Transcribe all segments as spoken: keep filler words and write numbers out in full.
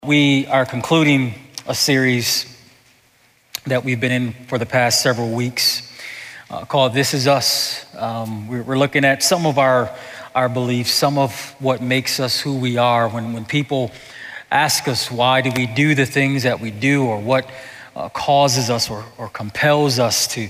We are concluding a series that we've been in for the past several weeks uh, called This Is Us. Um, we're, we're looking at some of our, our beliefs, some of what makes us who we are. When, when people ask us why do we do the things that we do, or what uh, causes us or, or compels us to,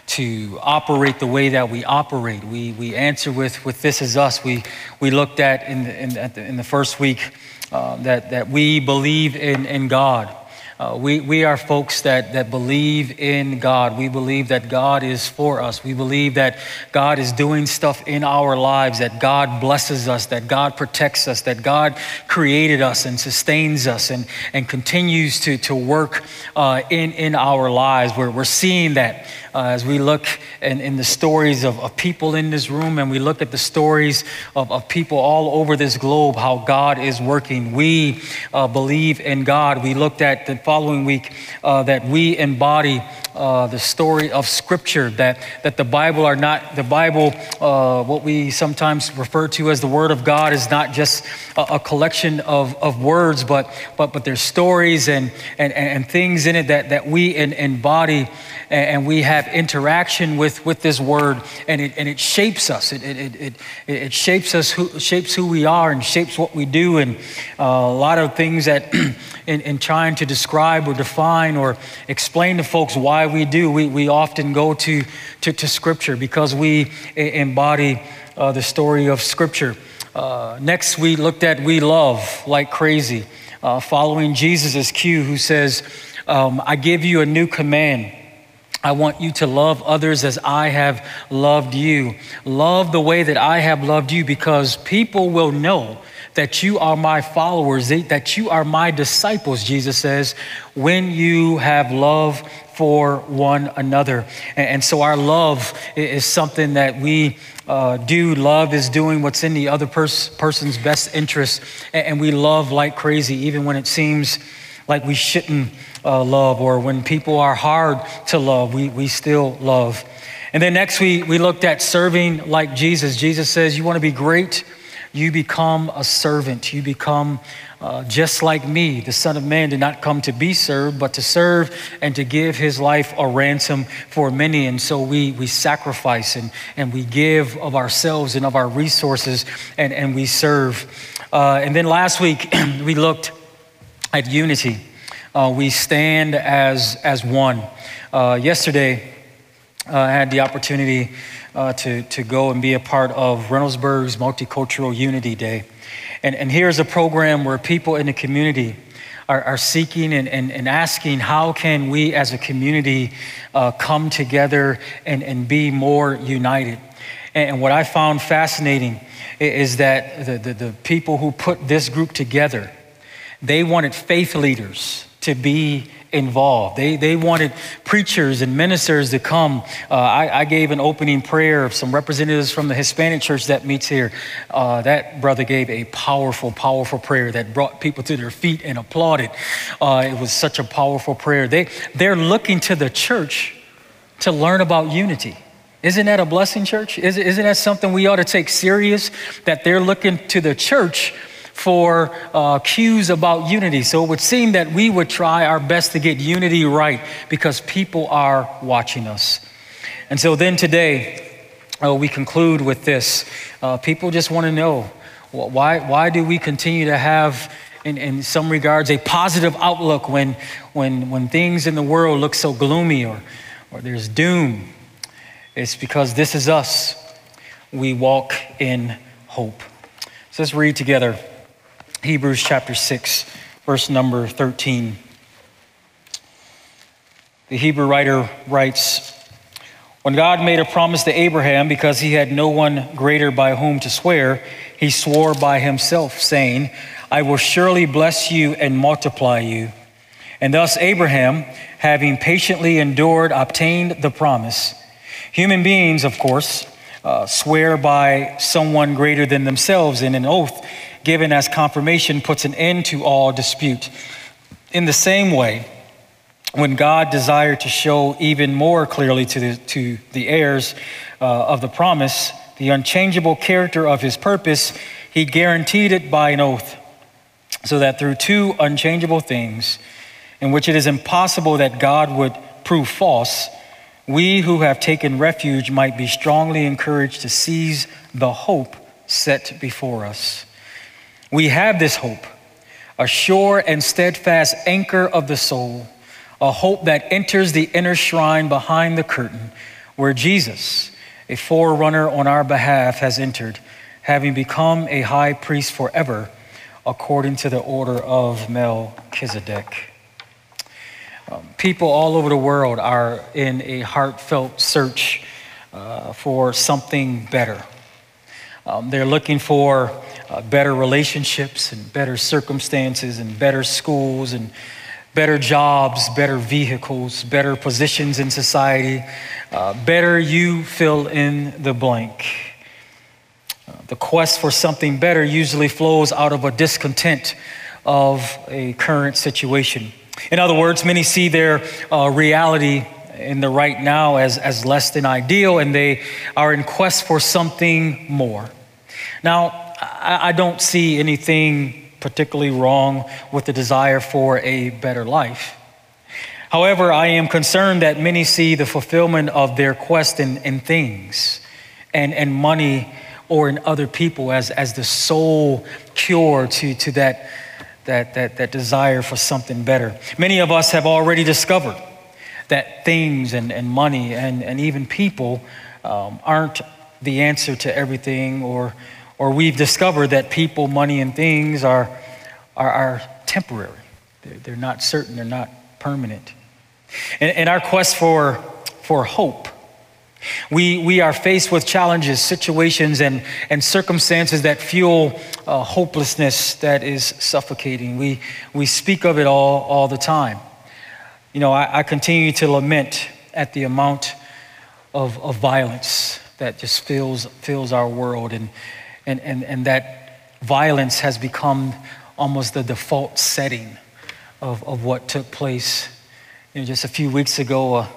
to operate the way that we operate, we, we answer with, with This Is Us. We, we looked at in the, in, at the, in the first week Uh, that, that we believe in, in God. Uh, we, we are folks that, that believe in God. We believe that God is for us. We believe that God is doing stuff in our lives, that God blesses us, that God protects us, that God created us and sustains us and, and continues to, to work uh, in, in our lives. We're, we're seeing that uh, as we look in, in the stories of, of people in this room, and we look at the stories of, of people all over this globe, how God is working. We uh, believe in God. We looked at the following week uh, that we embody uh, the story of Scripture, that that the Bible are not the Bible. Uh, what we sometimes refer to as the Word of God is not just a, a collection of, of words, but but but there's stories and and, and things in it that that we in, embody, and, and we have interaction with with this Word, and it and it shapes us. It it it it, it shapes us, who shapes who we are, and shapes what we do, and uh, a lot of things that. In, in trying to describe or define or explain to folks why we do, we, we often go to, to, to Scripture because we embody uh, the story of Scripture. Uh, next, we looked at we love like crazy, uh, following Jesus' cue, who says, um, I give you a new command. I want you to love others as I have loved you. Love the way that I have loved you, because people will know that you are my followers, that you are my disciples, Jesus says, when you have love for one another. And so our love is something that we uh, do. Love is doing what's in the other pers- person's best interest. And we love like crazy, even when it seems like we shouldn't uh, love, or when people are hard to love, we, we still love. And then next we, we looked at serving like Jesus. Jesus says, you want to be great? You become a servant. You become uh, just like me. The Son of Man did not come to be served, but to serve and to give his life a ransom for many. And so we we sacrifice and, and we give of ourselves and of our resources, and, and we serve. Uh, and then last week, we looked at unity. Uh, we stand as, as one. Uh, yesterday, uh, I had the opportunity Uh, to, to go and be a part of Reynoldsburg's Multicultural Unity Day. And, and here's a program where people in the community are, are seeking and, and, and asking, how can we as a community uh, come together and, and be more united? And, and what I found fascinating is that the, the, the people who put this group together, they wanted faith leaders to be involved. They they wanted preachers and ministers to come. Uh, I, I gave an opening prayer of some representatives from the Hispanic church that meets here. Uh, that brother gave a powerful, powerful prayer that brought people to their feet and applauded. Uh, it was such a powerful prayer. They, they're looking to the church to learn about unity. Isn't that a blessing, church? Isn't, isn't that something we ought to take serious? That they're looking to the church for uh, cues about unity. So it would seem that we would try our best to get unity right because people are watching us. And so then today, uh, we conclude with this. Uh, people just want to know, why, why do we continue to have, in, in some regards, a positive outlook when, when, when things in the world look so gloomy, or, or there's doom? It's because this is us. We walk in hope. So let's read together Hebrews chapter six, verse number thirteen. The Hebrew writer writes, when God made a promise to Abraham, because he had no one greater by whom to swear, he swore by himself, saying, I will surely bless you and multiply you. And thus Abraham, having patiently endured, obtained the promise. Human beings, of course, uh, swear by someone greater than themselves, in an oath given as confirmation puts an end to all dispute. In the same way, when God desired to show even more clearly to the, to the heirs uh, of the promise the unchangeable character of his purpose, he guaranteed it by an oath. so that through two unchangeable things, in which it is impossible that God would prove false, we who have taken refuge might be strongly encouraged to seize the hope set before us. We have this hope, a sure and steadfast anchor of the soul, a hope that enters the inner shrine behind the curtain, where Jesus, a forerunner on our behalf, has entered, having become a high priest forever, according to the order of Melchizedek. Um, people all over the world are in a heartfelt search uh, for something better. Um, they're looking for uh, better relationships and better circumstances and better schools and better jobs, better vehicles, better positions in society, uh, better you fill in the blank. Uh, the quest for something better usually flows out of a discontent of a current situation. In other words, many see their uh, reality in the right now as, as less than ideal, and they are in quest for something more. Now, I, I don't see anything particularly wrong with the desire for a better life. However, I am concerned that many see the fulfillment of their quest in, in things and, and money or in other people as, as the sole cure to, to that That, that, that desire for something better. Many of us have already discovered that things and, and money and, and even people um, aren't the answer to everything, or, or we've discovered that people, money, and things are, are, are temporary. They're, they're not certain, they're not permanent. In, in our quest for, for hope, We, we are faced with challenges, situations, and, and circumstances that fuel uh, hopelessness that is suffocating. We, we speak of it all, all the time. You know, I, I continue to lament at the amount of, of violence that just fills, fills our world. And, and, and, and that violence has become almost the default setting of, of what took place. You know, just a few weeks ago, uh,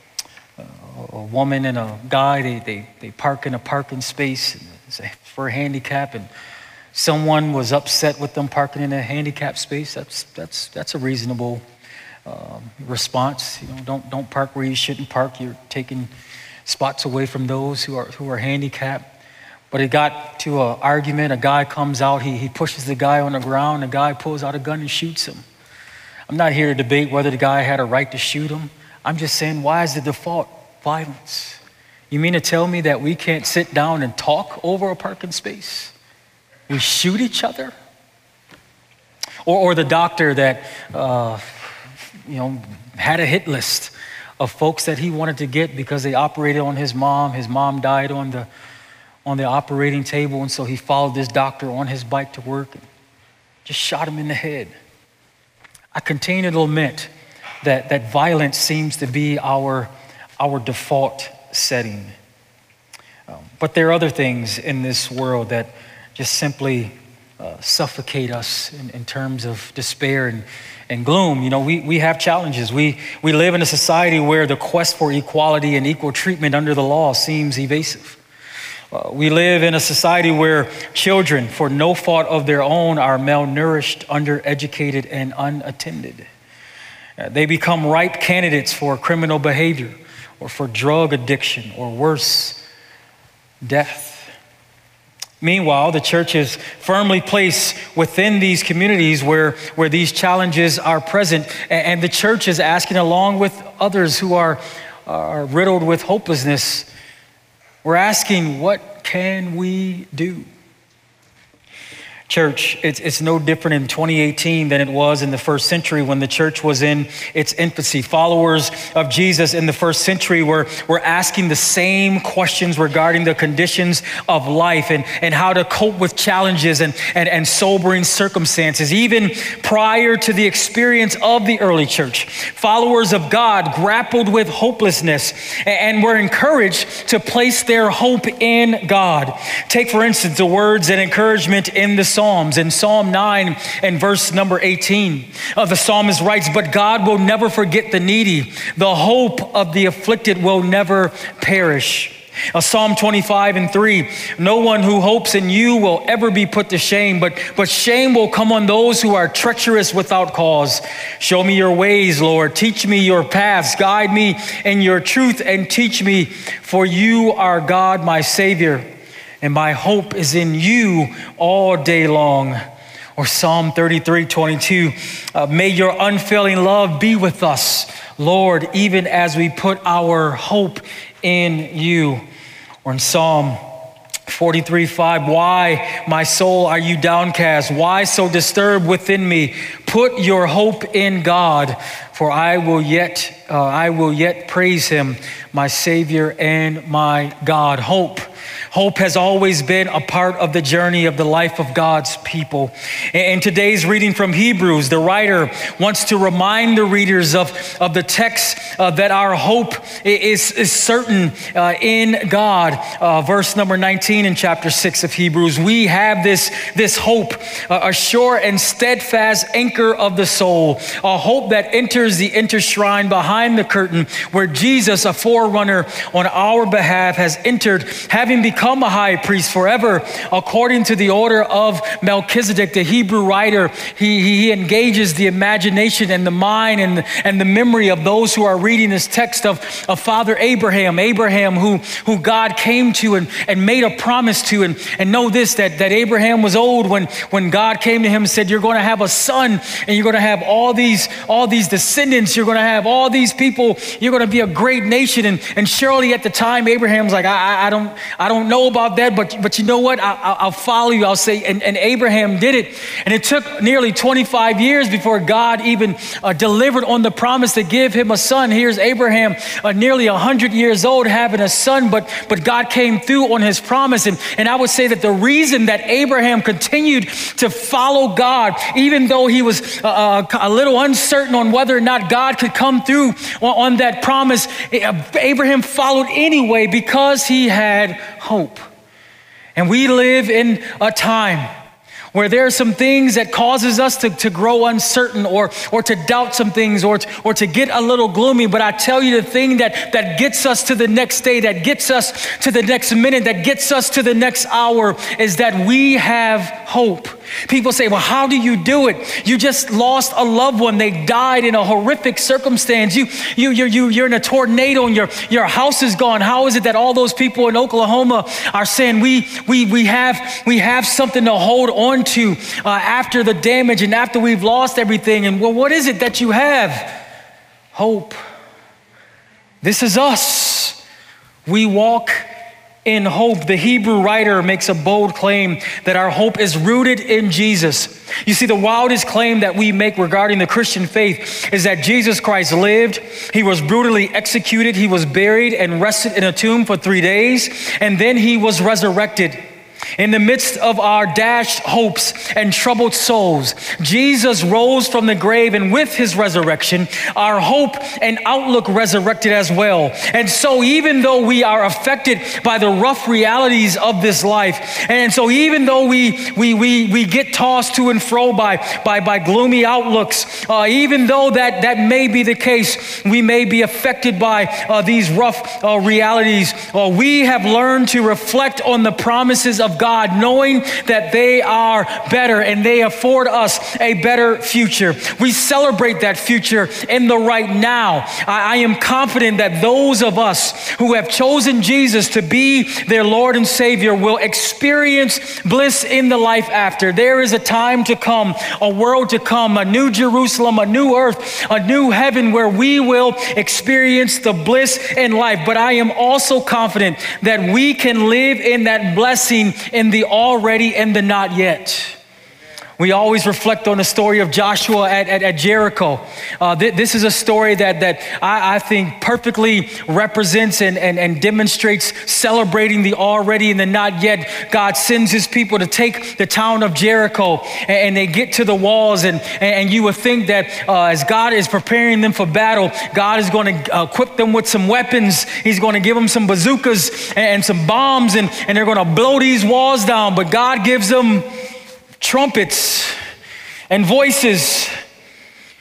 a woman and a guy, they, they, they park in a parking space for a handicap, and someone was upset with them parking in a handicap space. That's, that's, that's a reasonable um, response. You know, don't, don't park where you shouldn't park. You're taking spots away from those who are, who are handicapped. But it got to an argument. A guy comes out, he, he pushes the guy on the ground. The guy pulls out a gun and shoots him. I'm not here to debate whether the guy had a right to shoot him. I'm just saying, why is the default violence? You mean to tell me that we can't sit down and talk over a parking space? We shoot each other? Or, or the doctor that, uh, you know, had a hit list of folks that he wanted to get because they operated on his mom. His mom died on the, on the operating table, and so he followed this doctor on his bike to work and just shot him in the head. I continue to lament that, that violence seems to be our our default setting. Um, but there are other things in this world that just simply uh, suffocate us in, in terms of despair and, and gloom. You know, we, we have challenges. We, we live in a society where the quest for equality and equal treatment under the law seems evasive. Uh, we live in a society where children, for no fault of their own, are malnourished, undereducated, and unattended. Uh, they become ripe candidates for criminal behavior, or for drug addiction, or worse, death. Meanwhile, the church is firmly placed within these communities where, where these challenges are present, and the church is asking, along with others who are, are riddled with hopelessness, we're asking, what can we do? Church, it's, it's no different in twenty eighteen than it was in the first century when the church was in its infancy. Followers of Jesus in the first century were, were asking the same questions regarding the conditions of life and, and how to cope with challenges and, and, and sobering circumstances. Even prior to the experience of the early church, followers of God grappled with hopelessness and were encouraged to place their hope in God. Take, for instance, the words and encouragement in the Psalms. In Psalm nine and verse number eighteen, uh, the psalmist writes, "But God will never forget the needy. The hope of the afflicted will never perish." Uh, Psalm twenty-five and three, no one who hopes in you will ever be put to shame, but, but shame will come on those who are treacherous without cause. Show me your ways, Lord. Teach me your paths. Guide me in your truth and teach me, for you are God, my Savior, and my hope is in you all day long. Or Psalm thirty-three twenty-two, uh, may your unfailing love be with us, Lord, even as we put our hope in you. Or in Psalm forty-three five, why, my soul, are you downcast? Why so disturbed within me? Put your hope in God, for I will yet, uh, I will yet praise him, my Savior and my God. Hope. Hope has always been a part of the journey of the life of God's people. In today's reading from Hebrews, the writer wants to remind the readers of, of the text uh, that our hope is, is certain uh, in God. Uh, verse number nineteen in chapter six of Hebrews, we have this, this hope, uh, a sure and steadfast anchor of the soul, a hope that enters the inner shrine behind the curtain where Jesus, a forerunner on our behalf, has entered, having become a high priest forever, according to the order of Melchizedek. The Hebrew writer, he, he engages the imagination and the mind and the, and the memory of those who are reading this text of, of Father Abraham, Abraham who, who God came to and, and made a promise to. And, and know this, that, that Abraham was old when, when God came to him and said, you're going to have a son and you're going to have all these, all these descendants. You're going to have all these people. You're going to be a great nation. And, and surely at the time, Abraham's like, I, I don't, I don't know about that, but but you know what? I, I'll follow you. I'll say, and, and Abraham did it. And it took nearly twenty-five years before God even uh, delivered on the promise to give him a son. Here's Abraham, uh, nearly one hundred years old, having a son, but but God came through on his promise. And, and I would say that the reason that Abraham continued to follow God, even though he was uh, a little uncertain on whether or not God could come through on, on that promise, Abraham followed anyway because he had hope. And we live in a time where there are some things that causes us to, to grow uncertain or, or to doubt some things or to, or to get a little gloomy. But I tell you, the thing that, that gets us to the next day, that gets us to the next minute, that gets us to the next hour is that we have hope. People say, well, how do you do it? You just lost a loved one. They died in a horrific circumstance. You, you, you, you, you're in a tornado and your, your house is gone. How is it that all those people in Oklahoma are saying we, we, we, have, we have something to hold on to uh, after the damage and after we've lost everything? And well, what is it that you have? Hope. This is us. We walk in hope. The Hebrew writer makes a bold claim that our hope is rooted in Jesus. You see, the wildest claim that we make regarding the Christian faith is that Jesus Christ lived, he was brutally executed, he was buried and rested in a tomb for three days, and then he was resurrected. In the midst of our dashed hopes and troubled souls, Jesus rose from the grave, and with his resurrection, our hope and outlook resurrected as well. And so even though we are affected by the rough realities of this life, and so even though we we we, we get tossed to and fro by, by, by gloomy outlooks, uh, even though that, that may be the case, we may be affected by uh, these rough uh, realities, uh, we have learned to reflect on the promises of God, knowing that they are better and they afford us a better future. We celebrate that future in the right now. I, I am confident that those of us who have chosen Jesus to be their Lord and Savior will experience bliss in the life after. There is a time to come, a world to come, a new Jerusalem, a new earth, a new heaven where we will experience the bliss in life. But I am also confident that we can live in that blessing in the already and the not yet. We always reflect on the story of Joshua at, at, at Jericho. Uh, th- this is a story that, that I, I think perfectly represents and, and, and demonstrates celebrating the already and the not yet. God sends his people to take the town of Jericho, and, and they get to the walls, and, and you would think that uh, as God is preparing them for battle, God is going to uh, equip them with some weapons. He's going to give them some bazookas and, and some bombs, and, and they're going to blow these walls down. But God gives them trumpets and voices.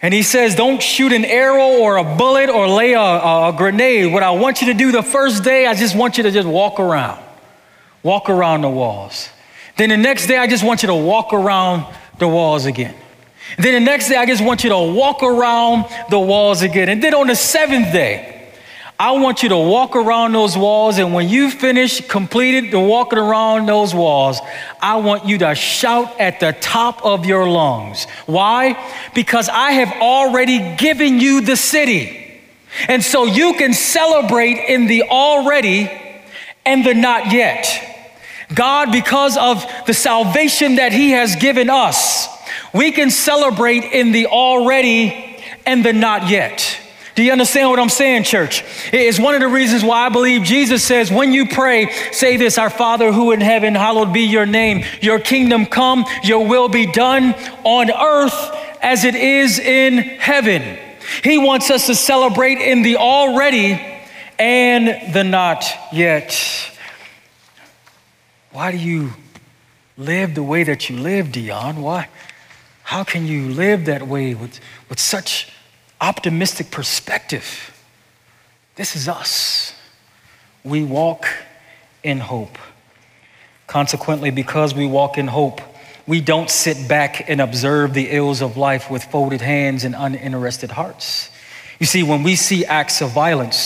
And he says, don't shoot an arrow or a bullet or lay a, a grenade. What I want you to do the first day, I just want you to just walk around. Walk around the walls. Then the next day, I just want you to walk around the walls again. Then the next day, I just want you to walk around the walls again. And then on the seventh day, I want you to walk around those walls, and when you finish, completed the walking around those walls, I want you to shout at the top of your lungs. Why? Because I have already given you the city. And so you can celebrate in the already and the not yet. God, because of the salvation that he has given us, we can celebrate in the already and the not yet. Do you understand what I'm saying, church? It's one of the reasons why I believe Jesus says, when you pray, say this: our Father who in heaven, hallowed be your name. Your kingdom come, your will be done on earth as it is in heaven. He wants us to celebrate in the already and the not yet. Why do you live the way that you live, Dion? Why? How can you live that way with, with such optimistic perspective? This is us. We walk in hope. Consequently, because we walk in hope, we don't sit back and observe the ills of life with folded hands and uninterested hearts. You see, when we see acts of violence,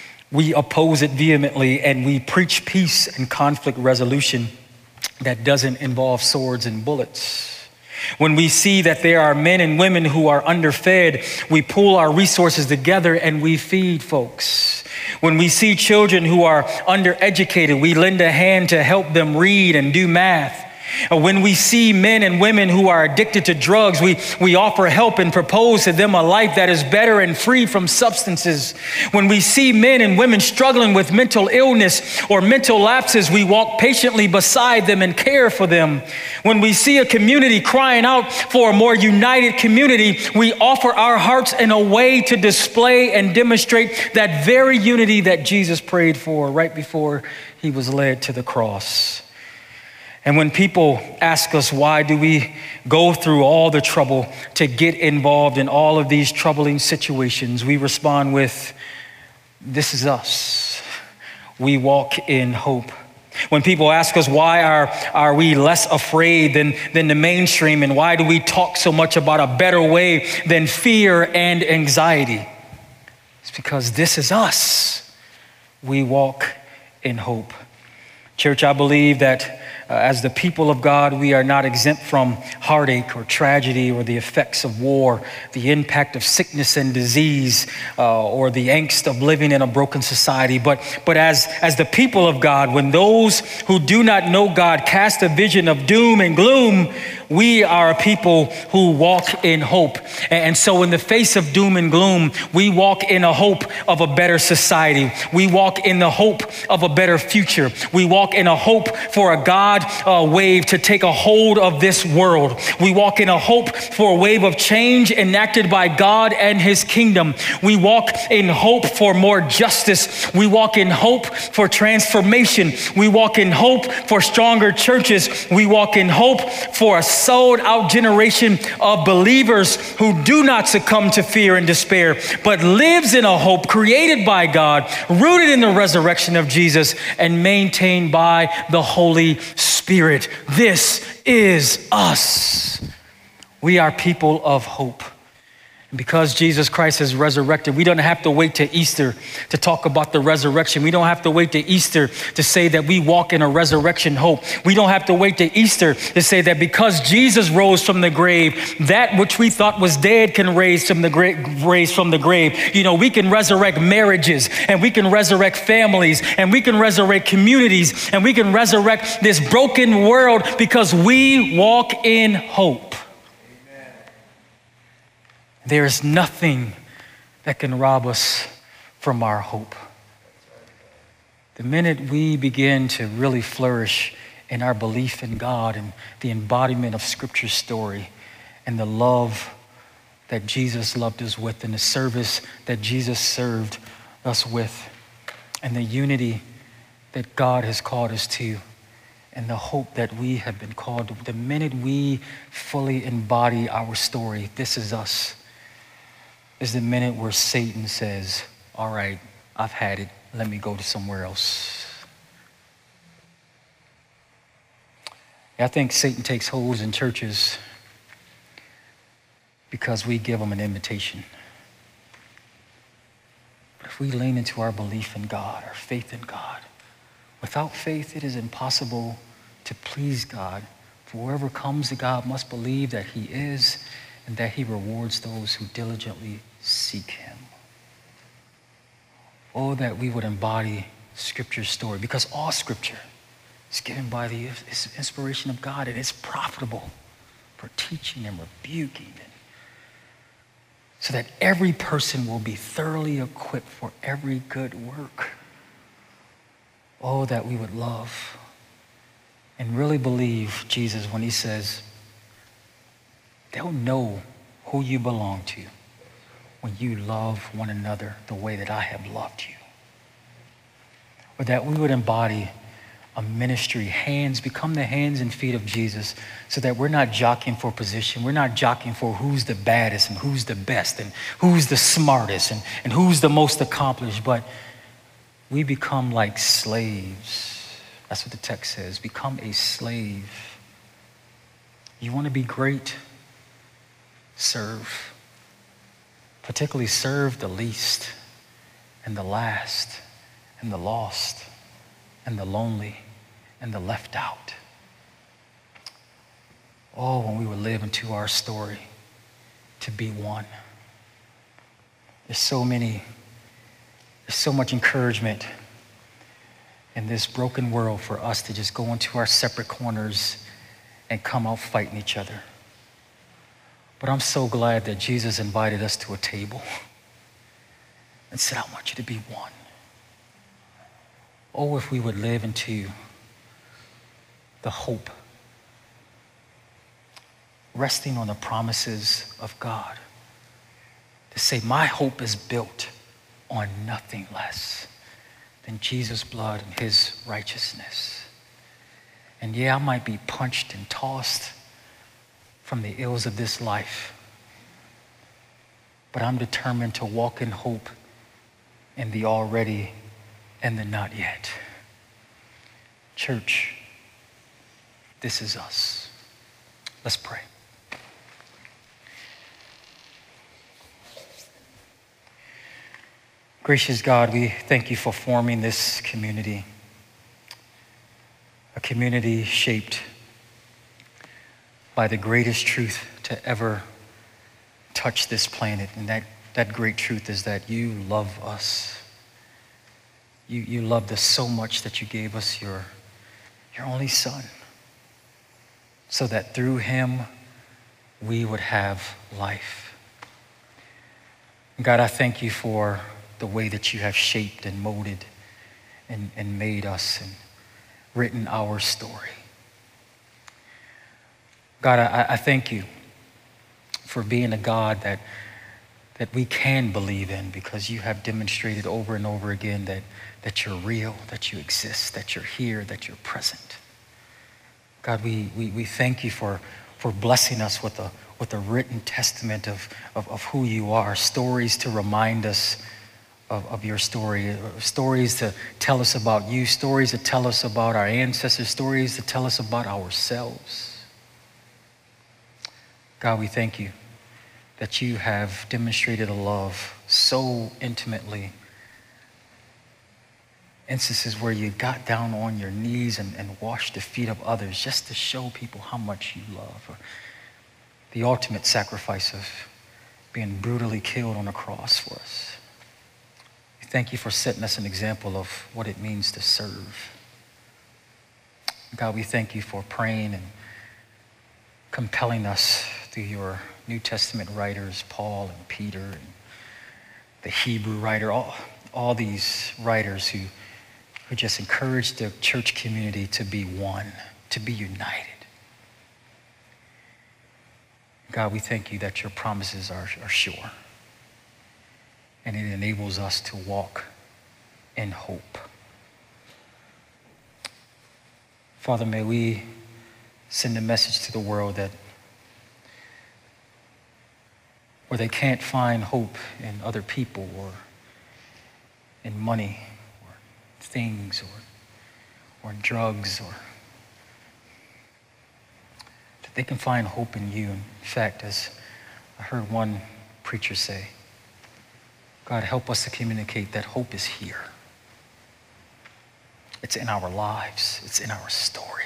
we oppose it vehemently, and we preach peace and conflict resolution that doesn't involve swords and bullets. When we see that there are men and women who are underfed, we pool our resources together and we feed folks. When we see children who are undereducated, we lend a hand to help them read and do math. When we see men and women who are addicted to drugs, we, we offer help and propose to them a life that is better and free from substances. When we see men and women struggling with mental illness or mental lapses, we walk patiently beside them and care for them. When we see a community crying out for a more united community, we offer our hearts in a way to display and demonstrate that very unity that Jesus prayed for right before he was led to the cross. And when people ask us, why do we go through all the trouble to get involved in all of these troubling situations, we respond with, this is us. We walk in hope. When people ask us, why are, are we less afraid than, than the mainstream, and why do we talk so much about a better way than fear and anxiety? It's because this is us. We walk in hope. Church, I believe that Uh, as the people of God, we are not exempt from heartache or tragedy or the effects of war, the impact of sickness and disease, uh, or the angst of living in a broken society. But, but as, as the people of God, when those who do not know God cast a vision of doom and gloom, we are a people who walk in hope. And so in the face of doom and gloom, we walk in a hope of a better society. We walk in the hope of a better future. We walk in a hope for a God uh, wave to take a hold of this world. We walk in a hope for a wave of change enacted by God and his kingdom. We walk in hope for more justice. We walk in hope for transformation. We walk in hope for stronger churches. We walk in hope for a sold out generation of believers who do not succumb to fear and despair, but lives in a hope created by God, rooted in the resurrection of Jesus, and maintained by the Holy Spirit. This is us. We are people of hope. And because Jesus Christ has resurrected, we don't have to wait to Easter to talk about the resurrection. We don't have to wait to Easter to say that we walk in a resurrection hope. We don't have to wait to Easter to say that because Jesus rose from the grave, that which we thought was dead can raise from the grave, raise from the grave. You know, we can resurrect marriages, and we can resurrect families, and we can resurrect communities, and we can resurrect this broken world because we walk in hope. There is nothing that can rob us from our hope. The minute we begin to really flourish in our belief in God and the embodiment of Scripture's story and the love that Jesus loved us with and the service that Jesus served us with and the unity that God has called us to and the hope that we have been called to, the minute we fully embody our story, this is us. is the minute where Satan says, all right, I've had it. Let me go to somewhere else. I think Satan takes holds in churches because we give him an invitation. But if we lean into our belief in God, our faith in God, without faith, it is impossible to please God. For whoever comes to God must believe that he is and that he rewards those who diligently seek him. Oh, that we would embody Scripture's story, because all Scripture is given by the inspiration of God, and it's profitable for teaching and rebuking, and so that every person will be thoroughly equipped for every good work. Oh, that we would love and really believe Jesus when he says, they'll know who you belong to when you love one another the way that I have loved you. Or that we would embody a ministry, hands, become the hands and feet of Jesus, so that we're not jockeying for position. We're not jockeying for who's the baddest and who's the best and who's the smartest and, and who's the most accomplished, but we become like slaves. That's what the text says. Become a slave. You want to be great? Serve. Particularly serve the least and the last and the lost and the lonely and the left out. Oh, when we would live into our story to be one. There's so many, there's so much encouragement in this broken world for us to just go into our separate corners and come out fighting each other. But I'm so glad that Jesus invited us to a table and said, I want you to be one. Oh, if we would live into the hope, resting on the promises of God, to say, my hope is built on nothing less than Jesus' blood and his righteousness. And yeah, I might be punched and tossed from the ills of this life, but I'm determined to walk in hope in the already and the not yet. Church, this is us. Let's pray. Gracious God, we thank you for forming this community, a community shaped by the greatest truth to ever touch this planet. And that, that great truth is that you love us. You, you loved us so much that you gave us your, your only Son, so that through him we would have life. God, I thank you for the way that you have shaped and molded and, and made us and written our story. God, I, I thank you for being a God that, that we can believe in, because you have demonstrated over and over again that, that you're real, that you exist, that you're here, that you're present. God, we, we, we thank you for, for blessing us with a, with a written testament of, of, of who you are, stories to remind us of, of your story, stories to tell us about you, stories to tell us about our ancestors, stories to tell us about ourselves. God, we thank you that you have demonstrated a love so intimately. Instances where you got down on your knees and, and washed the feet of others just to show people how much you love. Or the ultimate sacrifice of being brutally killed on a cross for us. We thank you for setting us an example of what it means to serve. God, we thank you for praying and compelling us through your New Testament writers, Paul and Peter and the Hebrew writer, all, all these writers who, who just encourage the church community to be one, to be united. God, we thank you that your promises are, are sure, and it enables us to walk in hope. Father, may we send a message to the world that where they can't find hope in other people or in money or things or, or in drugs, or that they can find hope in you. In fact, as I heard one preacher say, God, help us to communicate that hope is here. It's in our lives. It's in our story.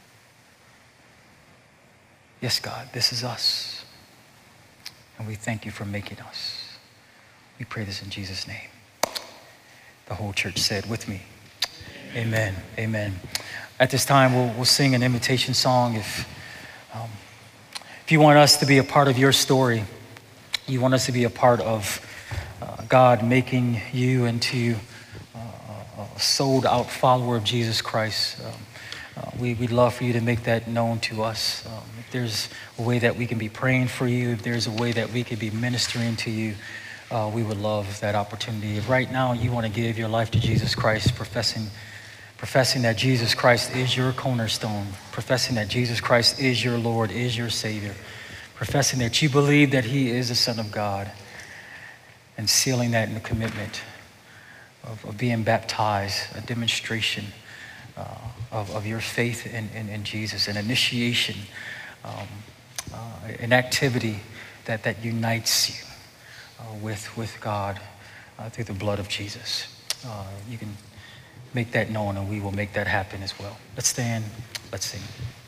Yes, God, this is us. And we thank you for making us. We pray this in Jesus' name. The whole church said with me, amen, amen. At this time, we'll, we'll sing an invitation song. If, um, if you want us to be a part of your story, you want us to be a part of uh, God making you into uh, a sold out follower of Jesus Christ, um, uh, we, we'd love for you to make that known to us. Um, if there's a way that we can be praying for you, if there's a way that we could be ministering to you, uh, we would love that opportunity. If right now you want to give your life to Jesus Christ, professing professing that Jesus Christ is your cornerstone, professing that Jesus Christ is your Lord, is your Savior, professing that you believe that he is the Son of God, and sealing that in the commitment of, of being baptized, a demonstration uh, of, of your faith in, in, in Jesus, an initiation, um, uh, an activity that, that unites you uh, with, with God uh, through the blood of Jesus. Uh, you can make that known, and we will make that happen as well. Let's stand, let's sing.